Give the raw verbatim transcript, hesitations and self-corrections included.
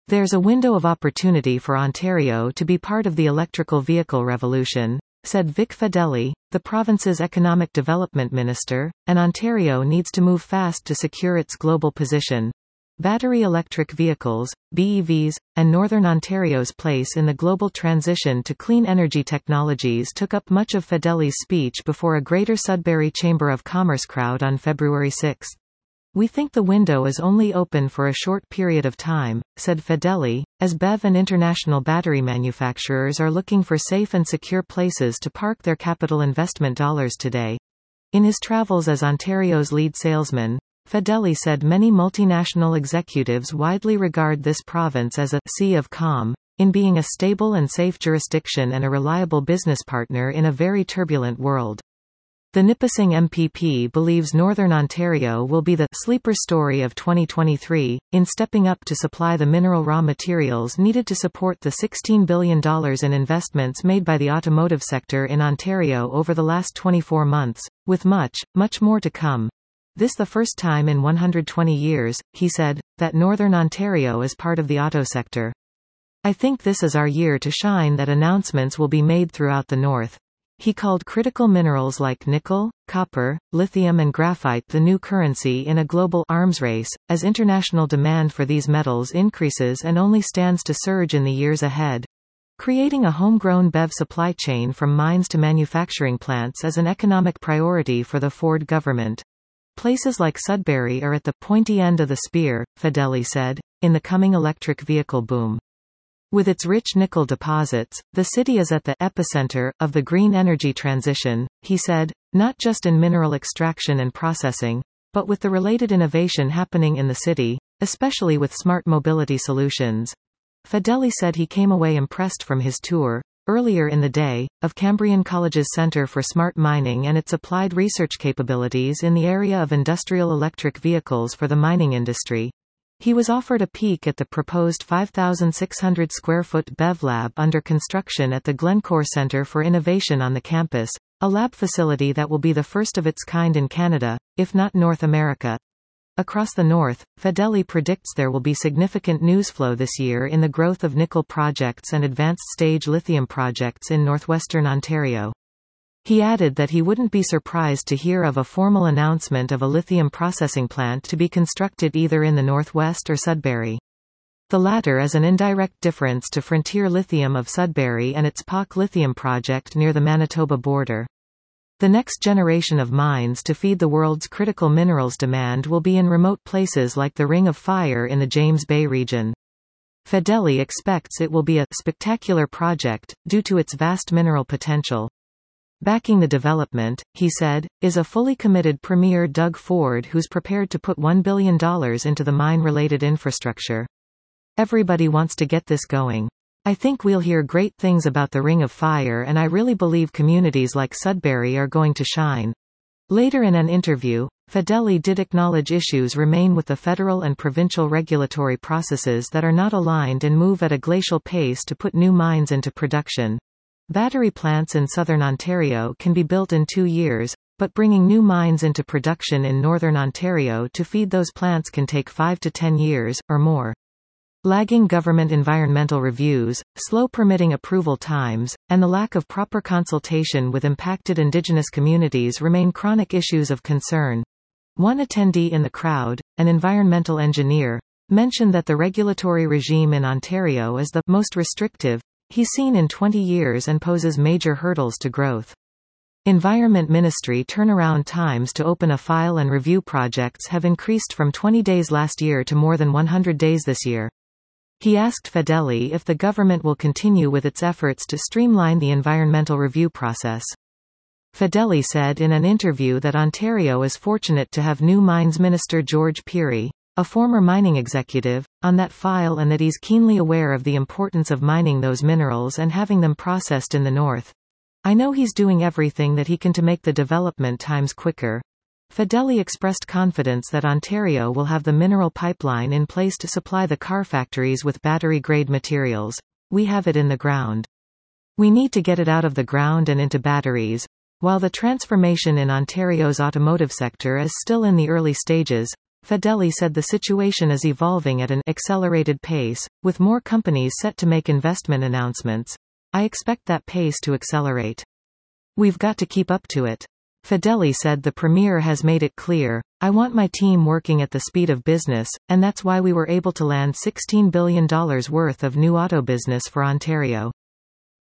There's a window of opportunity for Ontario to be part of the electrical vehicle revolution, said Vic Fedeli, the province's economic development minister, and Ontario needs to move fast to secure its global position. Battery electric vehicles, B E Vs, and Northern Ontario's place in the global transition to clean energy technologies took up much of Fedeli's speech before a Greater Sudbury Chamber of Commerce crowd on February sixth. We think the window is only open for a short period of time, said Fedeli, as B E V and international battery manufacturers are looking for safe and secure places to park their capital investment dollars today. In his travels as Ontario's lead salesman, Fedeli said many multinational executives widely regard this province as a sea of calm, in being a stable and safe jurisdiction and a reliable business partner in a very turbulent world. The Nipissing M P P believes Northern Ontario will be the sleeper story of twenty twenty-three, in stepping up to supply the mineral raw materials needed to support the sixteen billion dollars in investments made by the automotive sector in Ontario over the last twenty-four months, with much, much more to come. This the first time in one hundred twenty years, he said, that Northern Ontario is part of the auto sector. I think this is our year to shine, that announcements will be made throughout the North. He called critical minerals like nickel, copper, lithium and graphite the new currency in a global arms race, as international demand for these metals increases and only stands to surge in the years ahead. Creating a homegrown B E V supply chain from mines to manufacturing plants is an economic priority for the Ford government. Places like Sudbury are at the pointy end of the spear, Fedeli said, in the coming electric vehicle boom. With its rich nickel deposits, the city is at the epicenter of the green energy transition, he said, not just in mineral extraction and processing, but with the related innovation happening in the city, especially with smart mobility solutions. Fedeli said he came away impressed from his tour, earlier in the day, of Cambrian College's Centre for Smart Mining and its applied research capabilities in the area of industrial electric vehicles for the mining industry. He was offered a peek at the proposed five thousand six hundred square foot B E V lab under construction at the Glencore Centre for Innovation on the campus, a lab facility that will be the first of its kind in Canada, if not North America. Across the North, Fedeli predicts there will be significant news flow this year in the growth of nickel projects and advanced stage lithium projects in northwestern Ontario. He added that he wouldn't be surprised to hear of a formal announcement of a lithium processing plant to be constructed either in the Northwest or Sudbury. The latter is an indirect difference to Frontier Lithium of Sudbury and its P O C lithium project near the Manitoba border. The next generation of mines to feed the world's critical minerals demand will be in remote places like the Ring of Fire in the James Bay region. Fedeli expects it will be a spectacular project, due to its vast mineral potential. Backing the development, he said, is a fully committed Premier Doug Ford who's prepared to put one billion dollars into the mine-related infrastructure. Everybody wants to get this going. I think we'll hear great things about the Ring of Fire, and I really believe communities like Sudbury are going to shine. Later in an interview, Fedeli did acknowledge issues remain with the federal and provincial regulatory processes that are not aligned and move at a glacial pace to put new mines into production. Battery plants in southern Ontario can be built in two years, but bringing new mines into production in northern Ontario to feed those plants can take five to ten years, or more. Lagging government environmental reviews, slow permitting approval times, and the lack of proper consultation with impacted Indigenous communities remain chronic issues of concern. One attendee in the crowd, an environmental engineer, mentioned that the regulatory regime in Ontario is the most restrictive he's seen in twenty years and poses major hurdles to growth. Environment Ministry turnaround times to open a file and review projects have increased from twenty days last year to more than one hundred days this year. He asked Fedeli if the government will continue with its efforts to streamline the environmental review process. Fedeli said in an interview that Ontario is fortunate to have new Mines Minister George Pirie, a former mining executive, on that file, and that he's keenly aware of the importance of mining those minerals and having them processed in the north. I know he's doing everything that he can to make the development times quicker. Fedeli expressed confidence that Ontario will have the mineral pipeline in place to supply the car factories with battery-grade materials. We have it in the ground. We need to get it out of the ground and into batteries. While the transformation in Ontario's automotive sector is still in the early stages, Fedeli said the situation is evolving at an accelerated pace, with more companies set to make investment announcements. I expect that pace to accelerate. We've got to keep up to it. Fedeli said the Premier has made it clear, I want my team working at the speed of business, and that's why we were able to land sixteen billion dollars worth of new auto business for Ontario.